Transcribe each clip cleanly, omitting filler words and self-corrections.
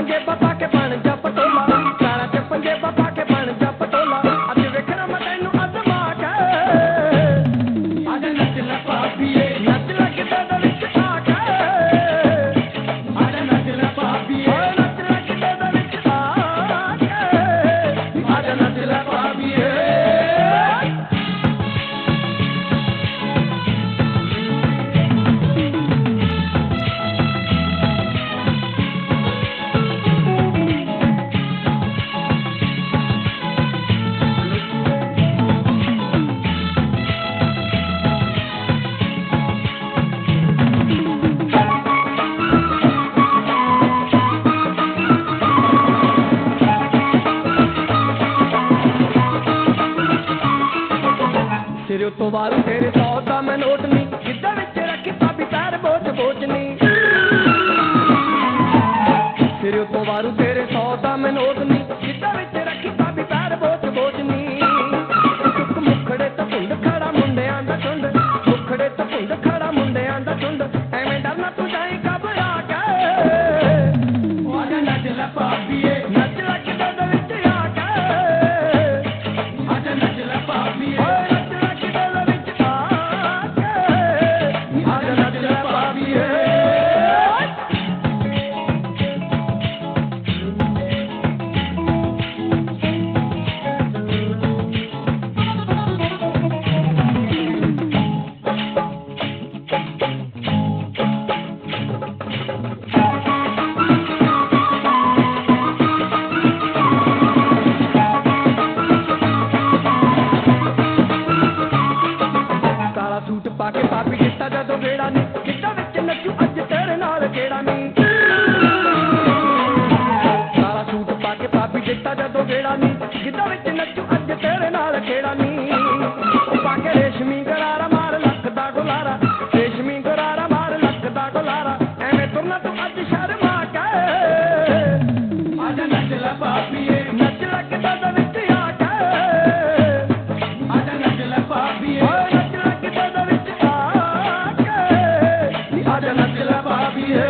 पंजेबा पाके बन जा पटोला, काला च पंजेबा पाके बन जा पटोला, अज वेखना मैं तैनू अजमा के, आजा नच लै भाभीए, नच लै गिद्दे दे विच आके, आजा नच लै भाभीए, नच लै गिद्दे दे विच आके, आजा नच लै भाभीए। सिरे तो वारू तेरे 100 दा मैं नोट नी, गिद्दे विच रखी भाभी पैर बोझ बोझ नी, सिरे तो वारू तेरे 100 दा मैं नोट नी, गिद्दे विच रखी भाभी पैर बोझ बोझ नी, चुक मुखड़े ते भुंड खड़ा मुंडियां दा झुंड, मुखड़े ते भुंड खड़ा मुंडियां दा झुंड, एवें डरना तू जाई घबरा के, आजा नच लै भाभीए, नच लै गिद्दे दे विच आके, आजा नच लै भाभीए, सूट पाके भाभी गिद्दा जदों गेड़ा नी, गिद्दा विच नचू अज तेरे नाल गेड़ा नी, काला सूट पाके भाभी गिद्दा जदों गेड़ा नी, गिद्दा विच नचू अज तेरे नाल गेड़ा नी, पाके रेशमी गरारा मार लक दा गुलारा, रेशमी गरारा मार लक दा गुलारा, एवें तुरना तू अज शर्मा के, आजा नच लै भाभीए, नच लै गिद्दे दे विच आके, आजा नच लै भाभीए, नच लै गिद्दे दे विच आके, आजा नच लै भाभीए।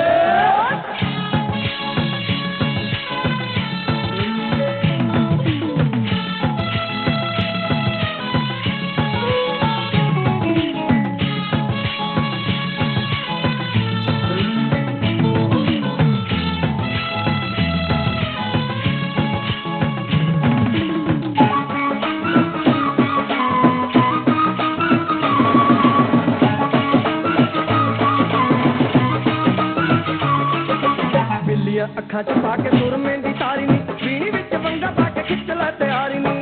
बिल्लियां अखां च पाके सुरमे दी तारी नी, वीणी विच वंगा पाके खिच लै तैयारी नी,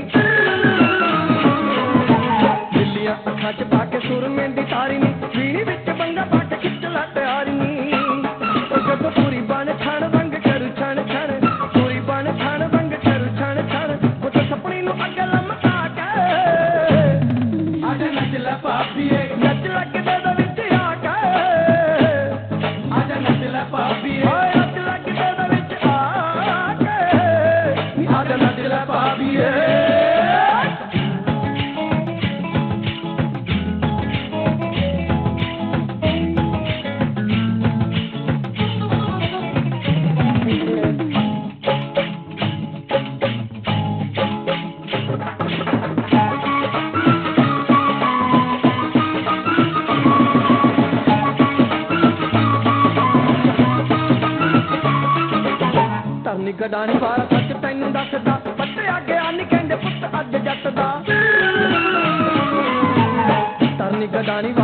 बिल्लियां अखां च पाके सुरमे दी तारी नी, वीणी विच वंगा पाके खिच लै तैयारी नी, जदों पूरी बन छण रंग करू छण छण, पूरी बन छण रंग करू छण छण, मुझ सपनी नू अग लमका के, आजा नच लै भाभीए, नच लै गिद्दे दे विच आके, आजा नच लै भाभीए, नच लै गिद्दे दे विच आके, आजा नच लै भाभीए। तरनी गडानी वाला सच तैनू दसदा, बच्चे आगे आनी कहंदे पुत्त अज जट दा, तरनी गडानी